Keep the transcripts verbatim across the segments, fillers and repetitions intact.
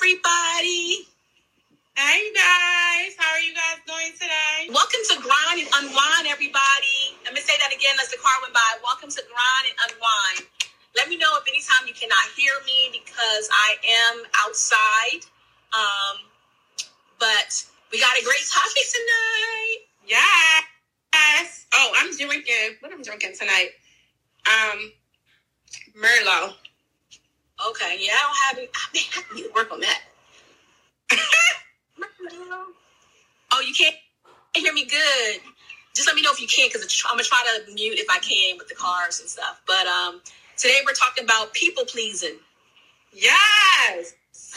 everybody. Hey guys, how are you guys doing today? Welcome to Grind and Unwind, everybody. Let me say that again as the car went by. Welcome to Grind and Unwind. Let me know if anytime you cannot hear me because I am outside. Um, but we got a great topic tonight. Yes. Oh, I'm drinking. What am I drinking tonight? Um, Merlot. Okay, yeah, I don't have it. I mean, I need to work on that. Oh, you can't hear me good. Just let me know if you can, because I'm going to try to mute if I can with the cars and stuff. But um, today we're talking about people pleasing. Yes.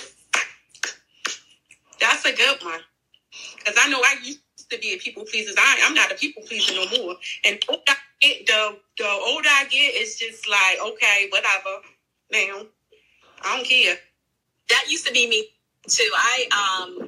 That's a good one. Because I know I used to be a people pleaser. I, I'm not a people pleaser no more. And the older I get, the, the older I get, it's just like, okay, whatever. Now, I don't care. That used to be me too. I, um,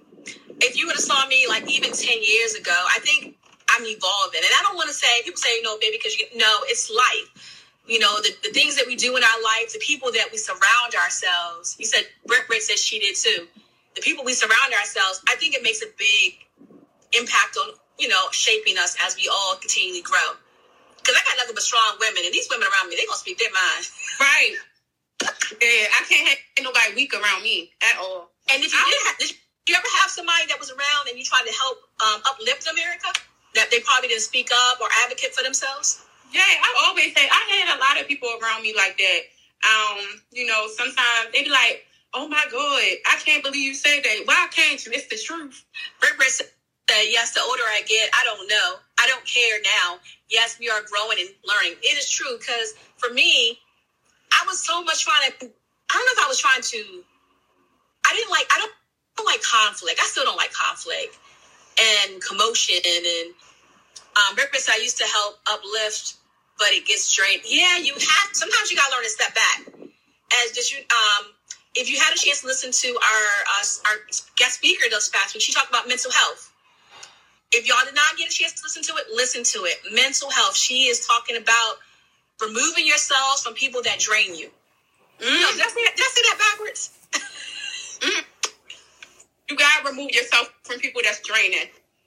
if you would have saw me like even ten years ago, I think I'm evolving. And I don't want to say, people say, you know, baby, because you no, it's life. You know, the, the things that we do in our life, the people that we surround ourselves. You said, Britt Britt said she did too. The people we surround ourselves, I think it makes a big impact on, you know, shaping us as we all continually grow. Because I got nothing but strong women, and these women around me, they're going to speak their mind. Right. Yeah, I can't have nobody weak around me at all. And if you did, have, did you ever have somebody that was around and you tried to help um, uplift America, that they probably didn't speak up or advocate for themselves? Yeah, I always say, I had a lot of people around me like that. Um, you know, sometimes they be like, oh my God, I can't believe you said that. Why can't you? It's the truth. Britt Britt said, yes, the older I get, I don't know. I don't care now. Yes, we are growing and learning. It is true, because for me, I was so much trying to, I don't know if I was trying to, I didn't like, I don't, I don't like conflict. I still don't like conflict and commotion. And um, Britt Britt said I used to help uplift, but it gets drained. Yeah, you have, sometimes you got to learn to step back. As did you, um, if you had a chance to listen to our uh, our guest speaker this past week, she talked about mental health. If y'all did not get a chance to listen to it, listen to it. Mental health. She is talking about removing yourselves from people that drain you. Mm. No, did I say that, did I say that backwards? mm. You gotta remove yourself from people that's draining.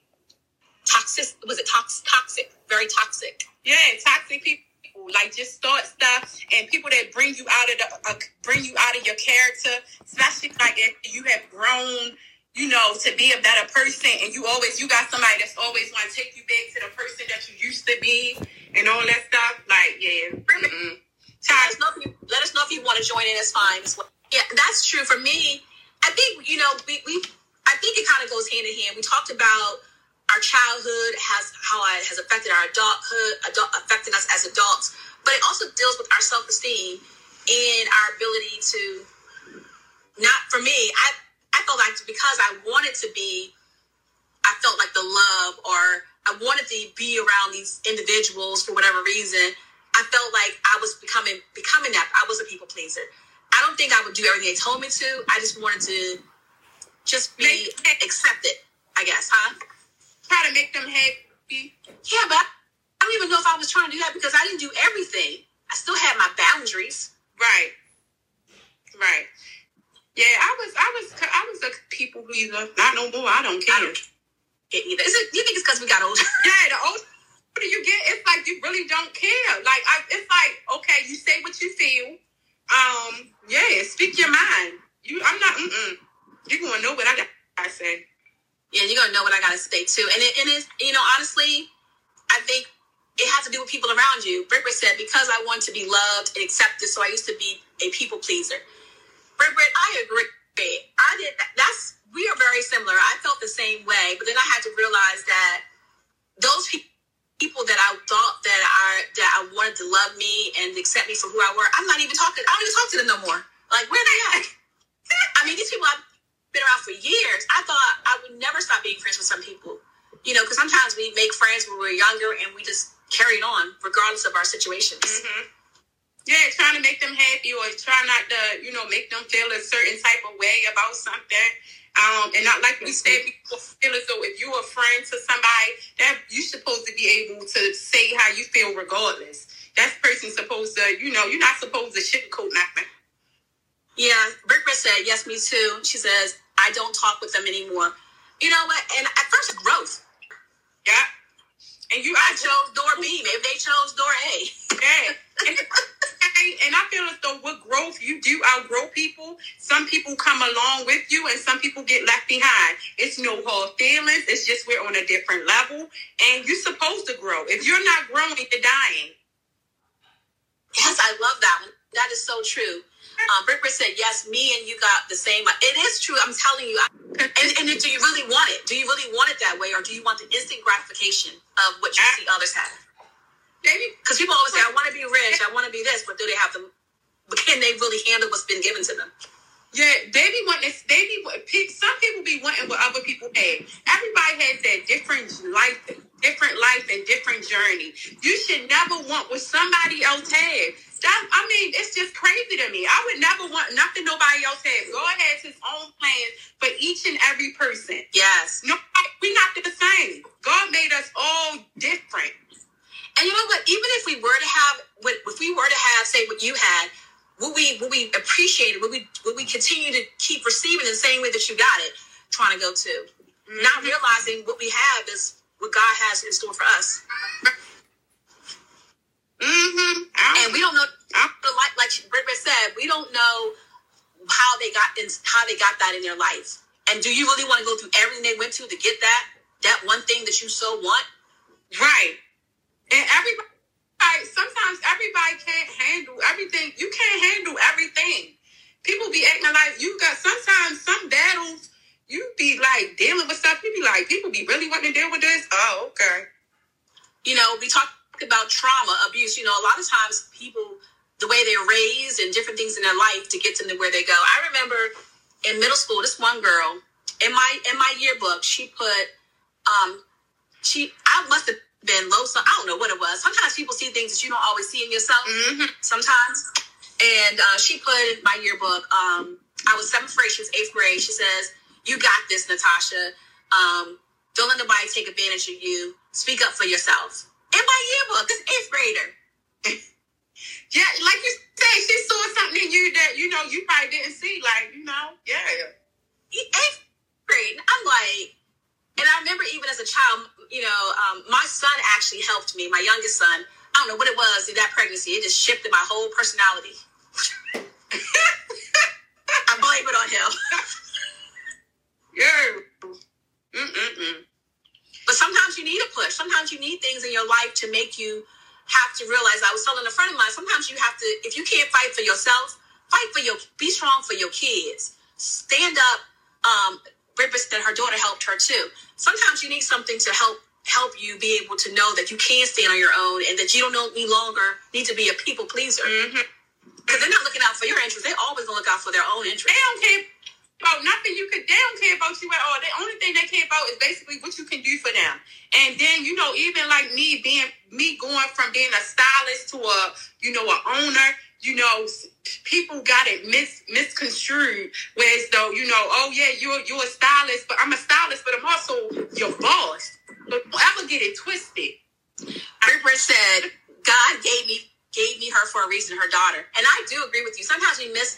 Toxic. Was it toxic? Toxic. Very toxic. Yeah, toxic people. Like just start stuff, and people that bring you out of the uh, bring you out of your character, especially like if you have grown, you know, to be a better person, and you always you got somebody that's always want to take you back to the person that you used to be, and all that stuff. Like, yeah, mm-mm. Let us know if you, let us know if you want to join in. It's fine. It's, yeah, that's true. For me, I think you know we, we I think it kind of goes hand in hand. We talked about our childhood, has how it has affected our adulthood, adult, affecting us as adults, but it also deals with our self-esteem and our ability to not. For me, I I felt like because I wanted to be, I felt like the love, or I wanted to be around these individuals for whatever reason. I felt like I was becoming becoming that. I was a people pleaser. I don't think I would do everything they told me to. I just wanted to just be accepted, I guess, huh? Try to make them happy. Yeah, but I don't even know if I was trying to do that because I didn't do everything. I still had my boundaries. Right. Right. Yeah, I was I was I was a people pleaser. Not no more. I don't care. I don't care either. Is it, you think it's because we got older? Yeah, the older you get, it's like you really don't care. Like I, it's like, okay, you say what you feel. Um, yeah, speak your mind. You, I'm not. Mm-mm. You're gonna know what I got to say. Yeah, you're going to know what I got to say, too. And it, it is, you know, honestly, I think it has to do with people around you. Britt Britt said, because I want to be loved and accepted, so I used to be a people pleaser. Britt Britt, I agree. I did that. That's, we are very similar. I felt the same way, but then I had to realize that those pe- people that I thought that I, that I wanted to love me and accept me for who I were, I'm not even talking, I don't even talk to them no more. Like, where are they at? I mean, these people I've been around for years. I thought I would never stop being friends with some people, you know, because sometimes we make friends when we're younger and we just carry it on regardless of our situations. Mm-hmm. Yeah, trying to make them happy or try not to, you know, make them feel a certain type of way about something. Um, and not like we said before, feel as though if you're a friend to somebody, that you're supposed to be able to say how you feel regardless. That person's supposed to, you know, you're not supposed to sugarcoat nothing. Yeah, Britt Britt said, yes, me too. She says, I don't talk with them anymore. You know what? And at first, it's growth. Yeah. And you, I chose door B. Maybe they chose door A. Yeah. And, and I feel as though with growth, you do outgrow people. Some people come along with you, and some people get left behind. It's no hard feelings. It's just we're on a different level, and you're supposed to grow. If you're not growing, you're dying. Yes, I love that one. That is so true. Um, Britt Britt said, yes, me and you got the same. It is true. I'm telling you. I, and, and do you really want it? Do you really want it that way? Or do you want the instant gratification of what you see others have? Because people always say, I want to be rich. I want to be this. But do they have them? Can they really handle what's been given to them? Yeah, they be wanting, they be, some people be wanting what other people have. Everybody has that different life, different life and different journey. You should never want what somebody else has. That, I mean, it's just crazy to me. I would never want nothing nobody else has. God has his own plans for each and every person. Yes. No, we're not the same. God made us all different. And you know what? Even if we were to have, if we were to have, say, what you had, would we, would we appreciate it? Would we, would we continue to keep receiving in the same way that you got it, trying to go to? Mm-hmm. Not realizing what we have is what God has in store for us. Mm-hmm. And we don't know, like like Britt Britt said, we don't know how they got in, how they got that in their life. And do you really want to go through everything they went to to get that that one thing that you so want? Right. And everybody, sometimes everybody can't handle everything. You can't handle everything. People be acting like you got. Sometimes some battles you be like dealing with stuff. You be like, people be really wanting to deal with this. Oh, okay. You know, we talk about trauma, abuse. You know, a lot of times people, the way they're raised and different things in their life to get them to where they go. I remember in middle school, this one girl in my in my yearbook, she put, um, she I must have been low. I don't know what it was. Sometimes people see things that you don't always see in yourself. Mm-hmm. Sometimes, and uh, she put in my yearbook. Um, I was seventh grade. She was eighth grade. She says, "You got this, Natasha. Um, don't let nobody take advantage of you. Speak up for yourself." In my yearbook, this eighth grader. Yeah, like you said, she saw something in you that, you know, you probably didn't see. Like, you know, yeah. Eighth grade. I'm like, and I remember even as a child, you know, um, my son actually helped me, my youngest son. I don't know what it was in that pregnancy. It just shifted my whole personality. I blame it on him. Yeah. Mm-mm-mm. But sometimes you need a push. Sometimes you need things in your life to make you have to realize. I was telling a friend of mine, sometimes you have to, if you can't fight for yourself, fight for your, be strong for your kids. Stand up. Um, Britt said her daughter helped her too. Sometimes you need something to help help you be able to know that you can stand on your own and that you don't any longer need to be a people pleaser. Because mm-hmm. they're not looking out for your interests. They're always going to look out for their own interests. They don't care about nothing you could, they don't care about you at all. The only thing they care about is basically what you can do for them. And then, you know, even like me being, me going from being a stylist to a, you know, an owner, you know, people got it mis, misconstrued. Whereas though, you know, oh yeah, you're, you're a stylist, but I'm a stylist, but I'm also your boss. But don't ever get it twisted. Britt said, God gave me, gave me her for a reason, her daughter. And I do agree with you. Sometimes we miss,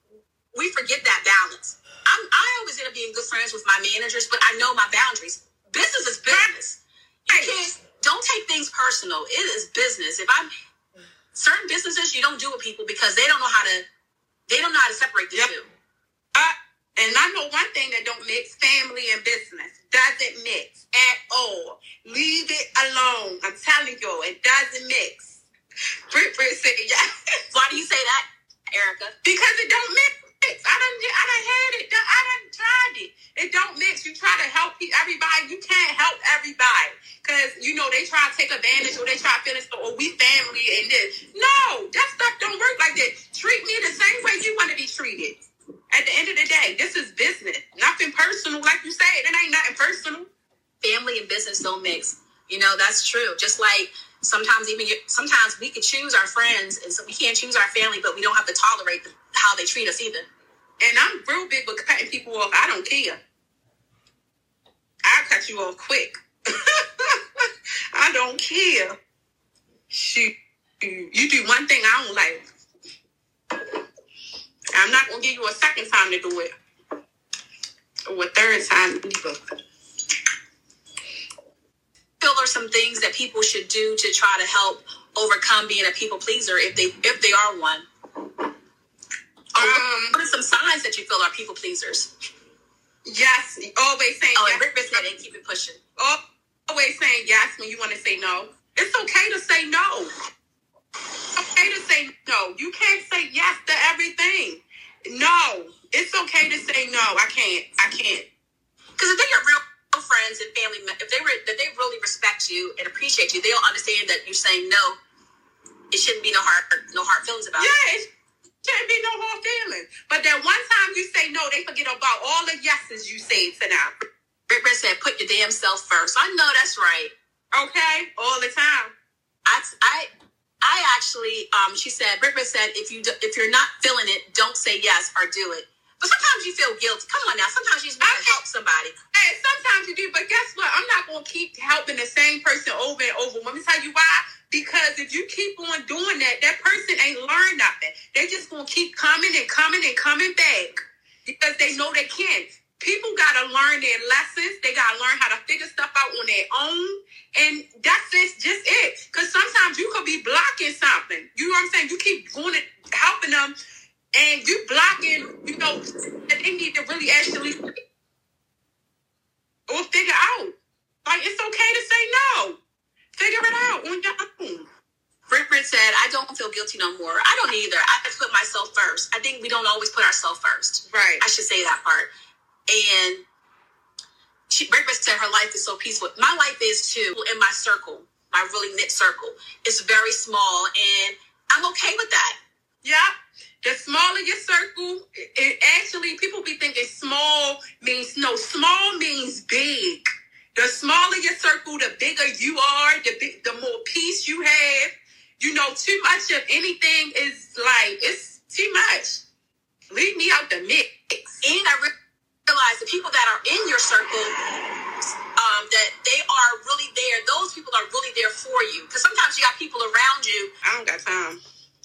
we forget that balance. I'm, I always end up being good friends with my managers, but I know my boundaries. Business is business. You can't, don't take things personal. It is business. If I'm, certain businesses, you don't do with people because they don't know how to, they don't know how to separate the yep. two. Uh, and I know one thing that don't mix, family and business. Doesn't mix at all. Leave it alone. I'm telling you, it doesn't mix. Britt Britt said, yeah. Why do you say that, Erica? Because it don't mix. I done, I done had it. I done tried it. It don't mix. You try to help everybody. You can't help everybody. Because, you know, they try to take advantage or they try to feel it, or we family and this. No, that stuff don't work like that. Treat me the same way you want to be treated. At the end of the day, this is business. Nothing personal. Like you said, it ain't nothing personal. Family and business don't mix. You know, that's true. Just like sometimes even, you, sometimes we could choose our friends and so we can't choose our family, but we don't have to tolerate them. How they treat us either. And I'm real big with cutting people off. I don't care. I'll cut you off quick. I don't care. Shoot. You do one thing I don't like. I'm not going to give you a second time to do it. Or a third time either. Feel there are some things that people should do to try to help overcome being a people pleaser if they if they are one? Um, what are some signs that you feel are people pleasers? Yes, always saying oh, yes. and Rick said and keep it pushing. Always saying yes when you want to say no. It's okay to say no. It's okay to say no. You can't say yes to everything. No, it's okay to say no. I can't. I can't. Because if they're your real friends and family, if they were, if they really respect you and appreciate you, they'll understand that you're saying no. It shouldn't be no hard, no hard feelings about yeah, it. Yeah, it shouldn't be no hard feelings. But that one time you say no, they forget about all the yeses you say to them. Rick said, "Put your damn self first." I know that's right. Okay, all the time. I, I, I actually, um, she said, Rick said, if you do, if you're not feeling it, don't say yes or do it. But sometimes you feel guilty. Come on now. Sometimes you just want to help somebody. Hey, sometimes you do. But guess what? I'm not going to keep helping the same person over and over. Let me tell you why. Because if you keep on doing that, that person ain't learned nothing. They just going to keep coming and coming and coming back. Because they know they can't. People got to learn their lessons. They got to learn how to figure stuff out on their own. And that's just, just it. Because sometimes you could be blocking something. You know what I'm saying? You keep going and helping them. And you blocking, you know, that they need to really actually or figure out. Like, it's okay to say no. Figure it out on your own. Rick said, I don't feel guilty no more. I don't either. I put myself first. I think we don't always put ourselves first. Right. I should say that part. And she, Rick said her life is so peaceful. My life is too, in my circle, my really knit circle. It's very small, and I'm okay with that. Yeah. The smaller your circle, it, it actually, people be thinking small means, no, small means big. The smaller your circle, the bigger you are, the big, the more peace you have. You know, too much of anything is like, it's too much. Leave me out the mix. And I realize the people that are in your circle, um, that they are really there. Those people are really there for you. Because sometimes you got people around you. I don't got time.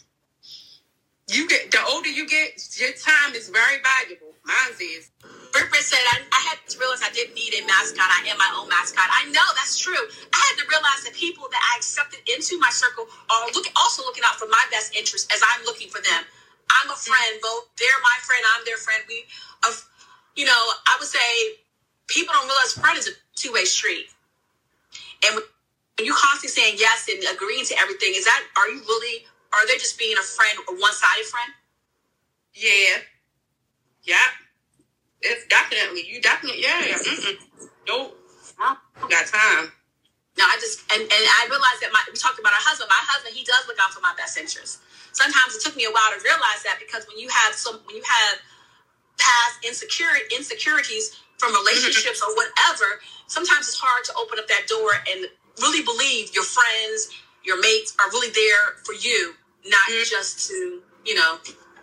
You get the older you get, your time is very valuable. Mine is. Rick said, I, I had to realize I didn't need a mascot. I am my own mascot. I know that's true. I had to realize that people that I accepted into my circle are look, also looking out for my best interest as I'm looking for them. I'm a friend. Both they're my friend. I'm their friend. We, uh, you know, I would say people don't realize friend is a two-way street. And when you constantly saying yes and agreeing to everything, is that are you really? Are they just being a friend, a one-sided friend? Yeah. Yeah. It's definitely, you definitely, yeah. Mm-mm. Nope. I don't got time. No, I just, and, and I realized that my, we talked about our husband. My husband, he does look out for my best interests. Sometimes it took me a while to realize that because when you have some, when you have past insecurity, insecurities from relationships or whatever, sometimes it's hard to open up that door and really believe your friends, your mates are really there for you. Not mm-hmm. just to, you know.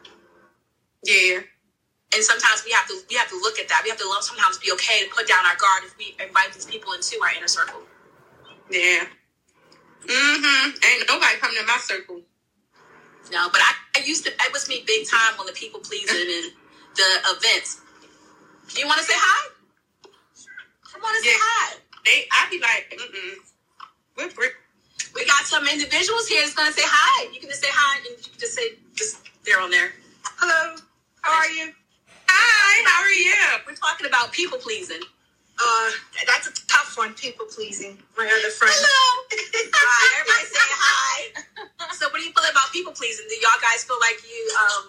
Yeah. And sometimes we have to we have to look at that. We have to sometimes be okay to put down our guard if we invite these people into our inner circle. Yeah. Mm-hmm. Ain't nobody coming in my circle. No, but I, I used to, it was me big time on the people pleasing and the events. You want to say hi? I want to yeah. say hi. They, I be like, mm-mm. We're brick. We got some individuals here that's going to say hi. You can just say hi and you can just say, just there on there. Hello. How are you? Hi. How are you? We're talking about people pleasing. Uh, that's a tough one, people pleasing. My other friend. Hello. Hi. Everybody say hi. So what do you feel about people pleasing? Do y'all guys feel like you, um,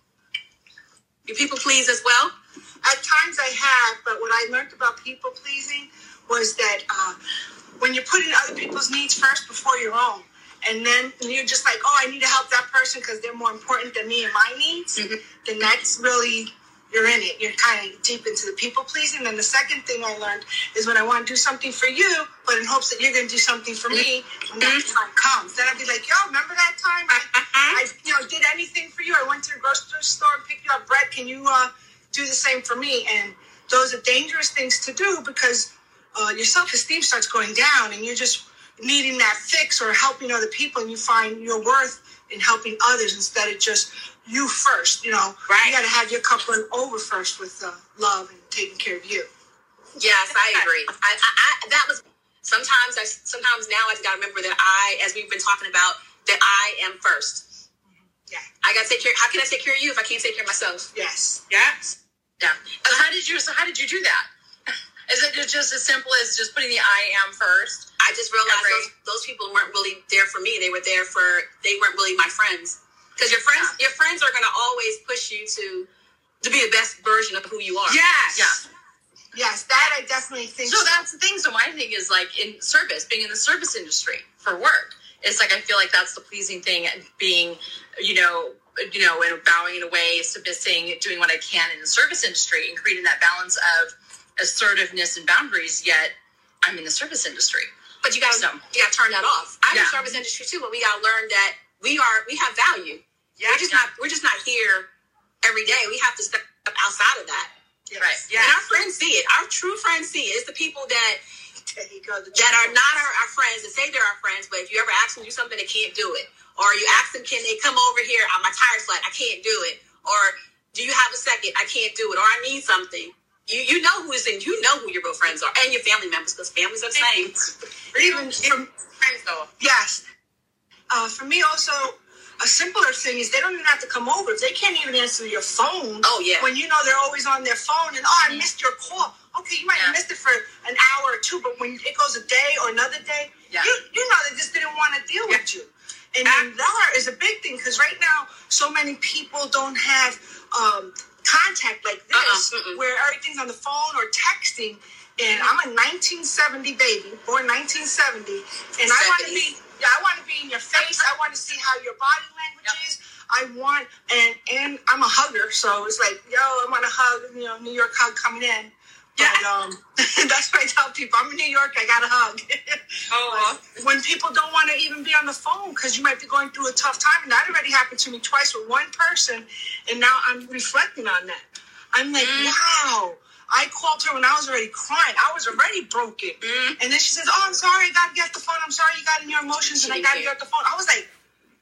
you people please as well? At times I have, but what I learned about people pleasing was that, uh, when you're putting other people's needs first before your own, and then you're just like, oh, I need to help that person because they're more important than me and my needs, mm-hmm. then that's really, you're in it. You're kind of deep into the people-pleasing. And the second thing I learned is when I want to do something for you, but in hopes that you're going to do something for me when that time comes. Then I'll be like, yo, remember that time I, I you know, did anything for you? I went to the grocery store and picked you up bread. Can you uh, do the same for me? And those are dangerous things to do because Uh, your self-esteem starts going down and you're just needing that fix or helping other people, and you find your worth in helping others instead of just you first. You know, right. You got to have your cup run over first with uh, love and taking care of you. Yes, I agree. I, I, I that was sometimes. I sometimes now I just got to remember that I, as we've been talking about, that I am first. Yeah, I got to take care. How can I take care of you if I can't take care of myself? Yes. Yes. Yeah. So how did you? So how did you do that? Is it just as simple as just putting the I am first? I just realized those, those people weren't really there for me. They were there for, they weren't really my friends. Because your friends, yeah. your friends are going to always push you to to be the best version of who you are. Yes. Yeah. Yes, that I definitely think so. So that's the thing. So my thing is like in service, being in the service industry for work. It's like I feel like that's the pleasing thing, being, you know, you know, and bowing in a way, submitting, doing what I can in the service industry, and creating that balance of assertiveness and boundaries. Yet I'm in the service industry. But you gotta, so, you gotta turn that off. I'm yeah. in the service industry too, but we gotta learn that we are, we have value. Yeah. We're just not, we're just not here every day. We have to step outside of that. yes. right. Yeah. And our friends see it. Our true friends see it. It's the people that There you go. The that are not our, our friends that say they're our friends, but if you ever ask them to do something, they can't do it. Or you ask them, can they come over here? Oh, my tire's flat. I can't do it. Or do you have a second? I can't do it. Or I need something. You you know who is in. You know who your real friends are, and your family members, because families are the same. Even from Friends though. yes, uh, for me also a simpler thing is they don't even have to come over. If they can't even answer your phone. Oh yeah. When you know they're always on their phone and oh I missed your call. Okay, you might Yeah. have missed it for an hour or two, but when it goes a day or another day, Yeah. you you know they just didn't want to deal Yeah. with you. And then that is a big thing because right now so many people don't have um, contact like this, Uh-uh, mm-mm. where everything's on the phone or texting. And I'm a nineteen seventy baby, born nineteen seventy, and I want to be. Yeah, I want to be in your face. I want to see how your body language Yep. is. I want, and and I'm a hugger, so it's like, yo, I want to hug. You know, New York hug coming in. But um, that's what I tell people. I'm in New York. I got a hug. Oh. When people don't want to even be on the phone because you might be going through a tough time, and that already happened to me twice with one person, and now I'm reflecting on that. I'm like, Mm. wow. I called her when I was already crying. I was already broken. Mm. And then she says, oh, I'm sorry. I got to get the phone. I'm sorry you got in your emotions, and I got to get the phone. I was like,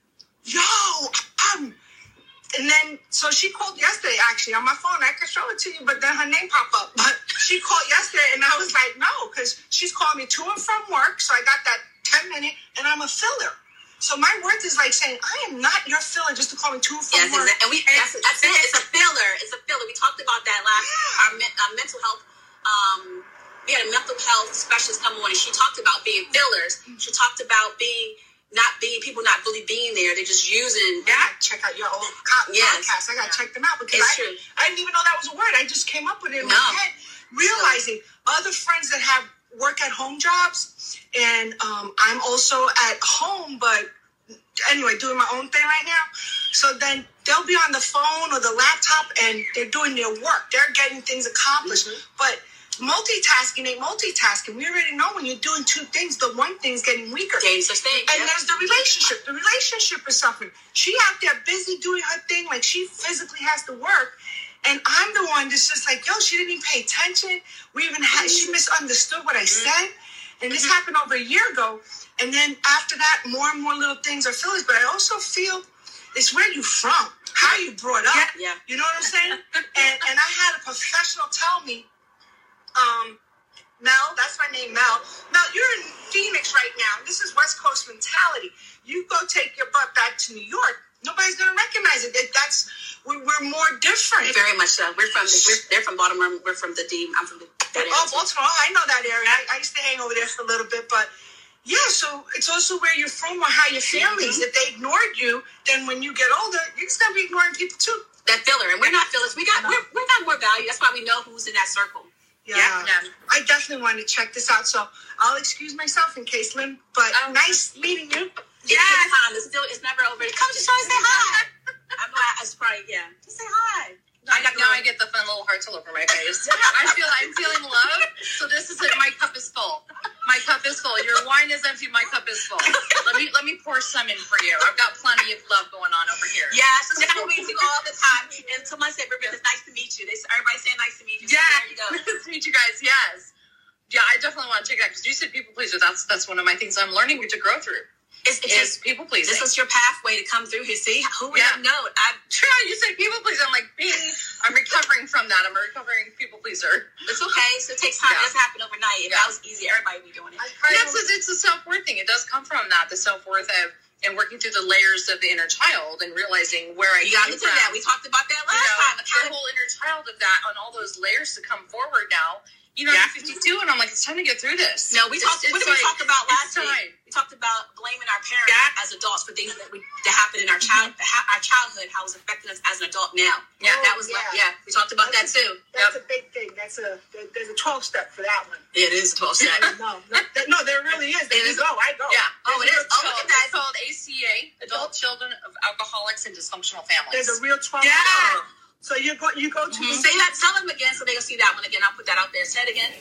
yo, I'm... And then, so she called yesterday, actually, on my phone. I could show it to you, but then her name popped up. But she called yesterday, and I was like, no, because she's calling me to and from work, so I got that ten minute, and I'm a filler. So my worth is like saying, I am not your filler just to call me to and from Yes, work. exactly. And we that's, that's it. It's a filler. It's a filler. We talked about that last. Our, men- our mental health. Um, we had a mental health specialist come on, and she talked about being fillers. She talked about being not being people not really being there. They're just using. Yeah, check out your old co- Yes. podcast. I gotta check them out because It's I, true. I didn't even know that was a word. I just came up with it in No. my head, realizing other friends that have work at home jobs, and um, I'm also at home, but anyway, doing my own thing right now. So then they'll be on the phone or the laptop, and they're doing their work. They're getting things accomplished, Mm-hmm. but multitasking ain't multitasking. We already know when you're doing two things, the one thing's getting weaker. Games of thing. And there's the relationship. The relationship is suffering. She out there busy doing her thing, like she physically has to work. And I'm the one that's just like, yo, she didn't even pay attention. We even had, she misunderstood what I said. And this happened over a year ago. And then after that, more and more little things are feelings. But I also feel it's where you from, how you brought up. Yeah. You know what I'm saying? and and I had a professional tell me, um, Mel, that's my name, Mel. Mel, you're in Phoenix right now. This is West Coast mentality. You go take your butt back to New York. Nobody's gonna recognize it. That- That's we're, we're more different. Very much so. We're from. The, we're, they're from Baltimore. We're from the D. I'm from the. That area Oh, too. Baltimore. I know that area. I, I used to hang over there for a little bit, but yeah. So it's also where you're from or how your family is. If they ignored you, then when you get older, you're just gonna be ignoring people too. That filler, and we're not fillers. We got. We're, we got more value. That's why we know who's in that circle. Yeah. Yeah. I definitely wanted to check this out, so I'll excuse myself in case, Lynn. But Oh. nice meeting you. Yeah, it's time. It's still. It's never over. Come just try to say hi. I'm like, it's probably yeah. Just say hi. I got, now I get the fun little hearts all over my face. I feel I'm feeling love. So this is it. My cup is full. My cup is full. Your wine is empty. My cup is full. Let me let me pour some in for you. I've got plenty of love going on over here. Yeah, so that's what we do all the time. And someone said, "Rebecca, it's nice to meet you." They everybody saying nice to meet you. So Yeah. there you go. Nice to meet you guys. Yes. Yeah, I definitely want to check it out because you said people pleaser. That's that's one of my things I'm learning to grow through. It's, it's is just people pleasing. This is your pathway to come through here. See, who would Yeah. have known? I Sure, you said people pleaser. I'm like, being, I'm recovering from that. I'm a recovering people pleaser. It's okay. So it takes time. Yeah. It doesn't happen overnight. If Yeah. that was easy, everybody would be doing it. I And kind that's of, a, it's a self-worth thing. It does come from that, the self-worth of, and working through the layers of the inner child and realizing where I You got came into from. that. We talked about that You last know, time. the Account- whole inner child of that on all those layers to come forward now. You know, Yeah. I'm fifty-two, and I'm like, it's time to get through this. No, we It's- talked. it's What did we like, talk about it's last week? time. We talked about blaming our parents Yeah. as adults for things that we that happened in our child, ha- our childhood, how it's affecting us as an adult now. Yeah. that was Oh, like, yeah. yeah. We talked about That's that too. that's Yep. a big thing. That's a there- there's a twelve step for that one. It is a twelve step. No, no, th- no, there really is. There It you is. go. I go. Yeah. Oh, it is. There's a Oh, real look at twelve- that. It's called A C A, Adult Children of Alcoholics and Dysfunctional Families. There's a real twelve. Yeah. step. So you go you go to Mhm. the Say that. Tell them again, so they'll see that one again. I'll put that out there. Say it again.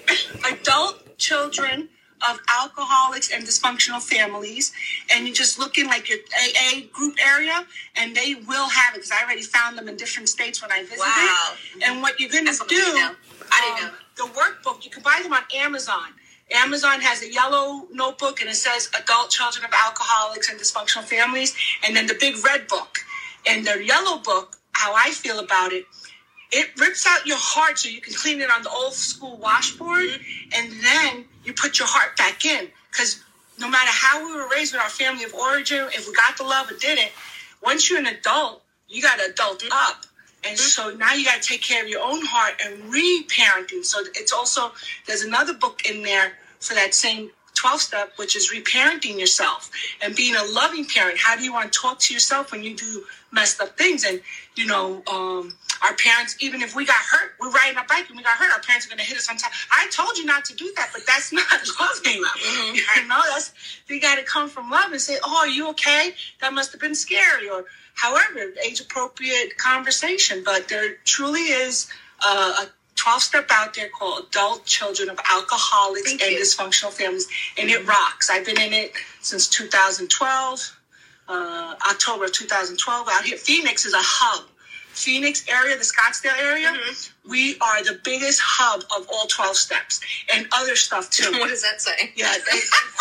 adult children of alcoholics and dysfunctional families, and you just look in like your A A group area, and they will have it because I already found them in different states when I visited. Wow. And what you're going That's to something I do, didn't know. I didn't um, know. the workbook, you can buy them on Amazon. Amazon has a yellow notebook, and it says Adult Children of Alcoholics and Dysfunctional Families, and then the big red book. And the yellow book, how I feel about it, it rips out your heart so you can clean it on the old school washboard, and then you put your heart back in. Because no matter how we were raised with our family of origin, if we got the love or didn't, once you're an adult, you got to adult up. And so now you got to take care of your own heart and re-parenting. So it's also, there's another book in there for that same twelve step, which is reparenting yourself and being a loving parent. How do you want to talk to yourself when you do messed up things? And, you know, um, our parents, even if we got hurt, we're riding our bike and we got hurt, our parents are going to hit us on time. I told you not to do that, but that's not loving. Mhm. You know, that's, you got to come from love and say, oh, are you okay? That must have been scary. Or however, age-appropriate conversation. But there truly is uh, a twelve-step out there called Adult Children of Alcoholics Thank and you. Dysfunctional Families, and it rocks. I've been in it since two thousand twelve, uh, October of two thousand twelve. Out here, Phoenix is a hub. Phoenix area, the Scottsdale area, Mm-hmm. we are the biggest hub of all twelve steps and other stuff too. What does that say? Yeah, they,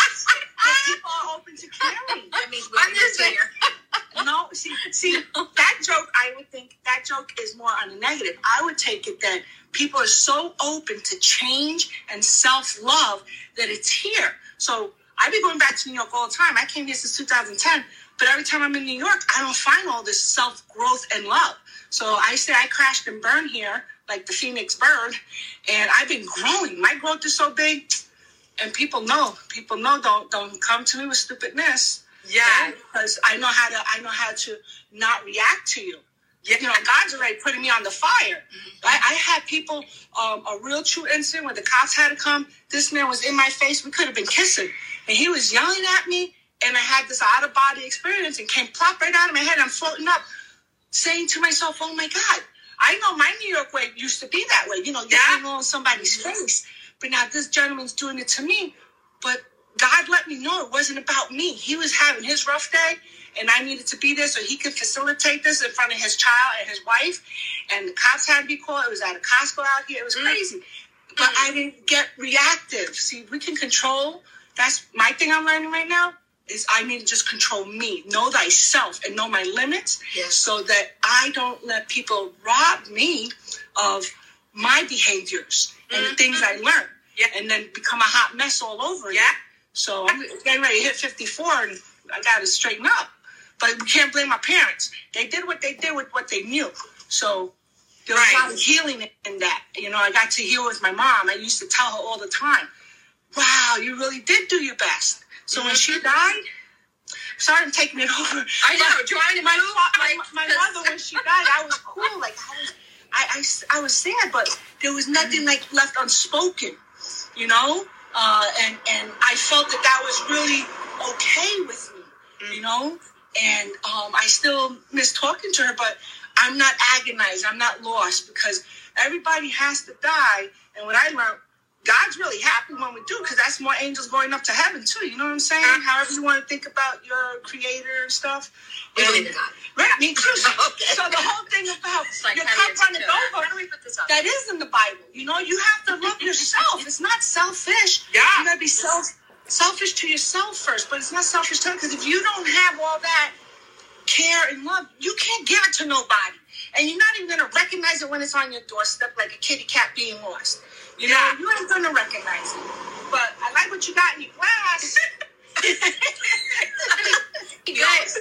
the people are open to caring. That means we're I'm just saying. No, see, see, that joke, I would think that joke is more on the negative. I would take it that people are so open to change and self-love that it's here. So I've been going back to New York all the time. I came here since two thousand ten, but every time I'm in New York, I don't find all this self-growth and love. So I say I crashed and burned here like the Phoenix bird, and I've been growing. My growth is so big, and people know. People know. Don't don't come to me with stupidness. Yeah. Because I know how to I know how to not react to you. You know, God's already putting me on the fire. I, I had people, um, a real true incident where the cops had to come. This man was in my face. We could have been kissing. And he was yelling at me. And I had this out-of-body experience and came plop right out of my head. I'm floating up, saying to myself, oh, my God, I know my New York way used to be that way. You know, yelling on somebody's face. But now this gentleman's doing it to me. But God let me know it wasn't about me. He was having his rough day, and I needed to be there so he could facilitate this in front of his child and his wife. And the cops had to be called. It was at a Costco out here. It was crazy. Mm. But I didn't get reactive. See, we can control. That's my thing I'm learning right now is I need to just control me. Know thyself and know my limits. Yes. So that I don't let people rob me of my behaviors and the things I learned. Yeah. And then become a hot mess all over again. Yeah. So I'm getting ready to hit fifty-four, and I got to straighten up. But we can't blame my parents. They did what they did with what they knew. So there was Right. a lot of healing in that. You know, I got to heal with my mom. I used to tell her all the time, wow, you really did do your best. So mm-hmm. when she died, sorry I'm taking it over. I know, trying to my, move, my, like, my mother, when she died, I was cool. Like, I was, I, I, I was sad, but there was nothing like left unspoken, you know? Uh, and, and I felt that that was really okay with me, you know? And um, I still miss talking to her, but I'm not agonized. I'm not lost because everybody has to die. And what I learned, God's really happy when we do because that's more angels going up to heaven too. You know what I'm saying? Uh, However you want to think about your creator and stuff. We believe in God. Right, me too. Okay. So the whole thing about like your heavy cup running into that. over, How do we put this up? that is in the Bible. You know, you have to love yourself. It's not selfish. Yeah. You gotta be self selfish to yourself first, but it's not selfish to them, because if you don't have all that care and love, you can't give it to nobody. And you're not even going to recognize it when it's on your doorstep, like a kitty cat being lost. You know, Yeah. you ain't going to recognize it. But I like what you got in your glass. You guys,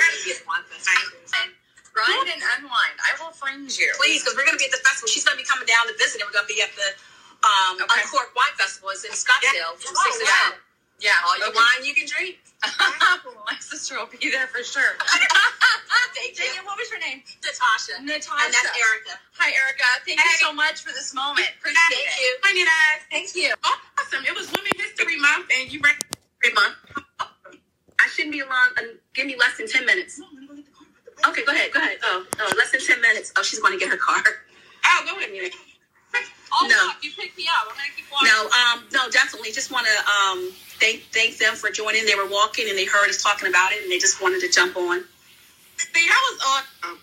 grind and unwind. I will find you. Please, because we're going to be at the festival. She's going to be coming down to visit, and we're going to be at the um, Okay. Uncorked Wine Festival. It's in Scottsdale from Oh, six to wow. ten. Yeah, All your okay. wine you can drink. My sister will be there for sure. Thank you. Jaya, what was your name? Natasha. Natasha. And that's Erica. Hi, Erica. Thank you so much for this moment. Appreciate Thank it. you. Honey, guys. Thank you. Awesome. It was Women's History Month, and you read Every month. I shouldn't be long. Um, give me less than ten minutes. Okay, go ahead. Go ahead. Oh, oh, less than ten minutes. Oh, she's going to get her car. Oh, go ahead, Mary. Oh, No. you picked me up. I'm going to keep walking. No, um, no, definitely. Just want to um, thank thank them for joining. They were walking and they heard us talking about it, and they just wanted to jump on. See, that was awesome.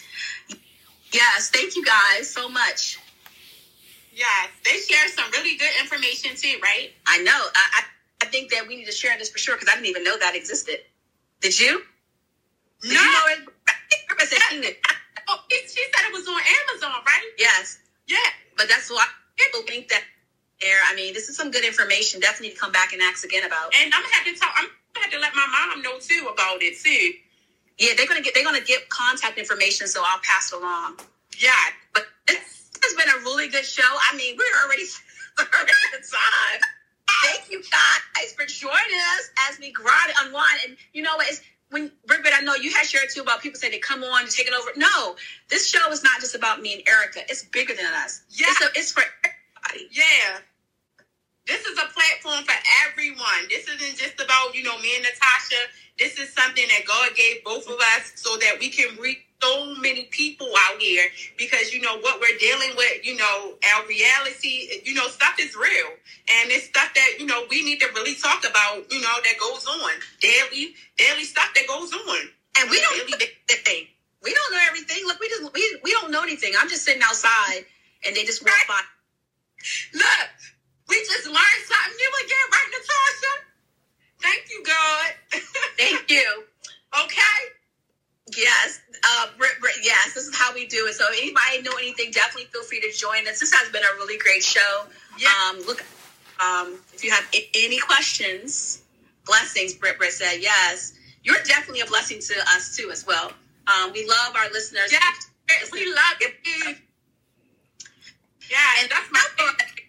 Yes, thank you guys so much. Yes, they shared some really good information too, right? I know. I I, I think that we need to share this for sure, because I didn't even know that existed. Did you? Did No. you know it? I said she knew. Oh, she she said it was on Amazon, right? Yes, Yeah. but that's why people think that there. I mean, this is some good information. Definitely need to come back and ask again about. And I'm gonna have to talk. I'm gonna have to let my mom know too about it too. Yeah, they're gonna get they're gonna get contact information, so I'll pass it along. Yeah. But it's, it's been a really good show. I mean, we're already already at time. Thank you guys for joining us as we grind and unwind. And you know what? It's when Britt, I know you had shared too about people saying they come on to take it over. No, this show is not just about me and Erica. It's bigger than us. Yeah. It's, a, it's for everybody. Yeah. This is a platform for everyone. This isn't just about, you know, me and Natasha. This is something that God gave both of us so that we can reach so many people out here, because, you know, what we're dealing with, you know, our reality, you know, stuff is real. And it's stuff that, you know, we need to really talk about, you know, that goes on. Daily, daily stuff that goes on. And we don't Daily, know everything. We don't know everything. Look, we just we, we don't know anything. I'm just sitting outside and they just walk by. Look, we just learned something new again, right, Natasha? Thank you, God. Thank you. Okay. Yes, uh, Brit, Brit, yes, this is how we do it. So if anybody know anything, definitely feel free to join us. This has been a really great show. Yeah. Um, look, um, if you have I- any questions, blessings, Brit, Brit said, yes. You're definitely a blessing to us, too, as well. Um, we love our listeners. Yeah, we love you. Yeah, and that's my favorite.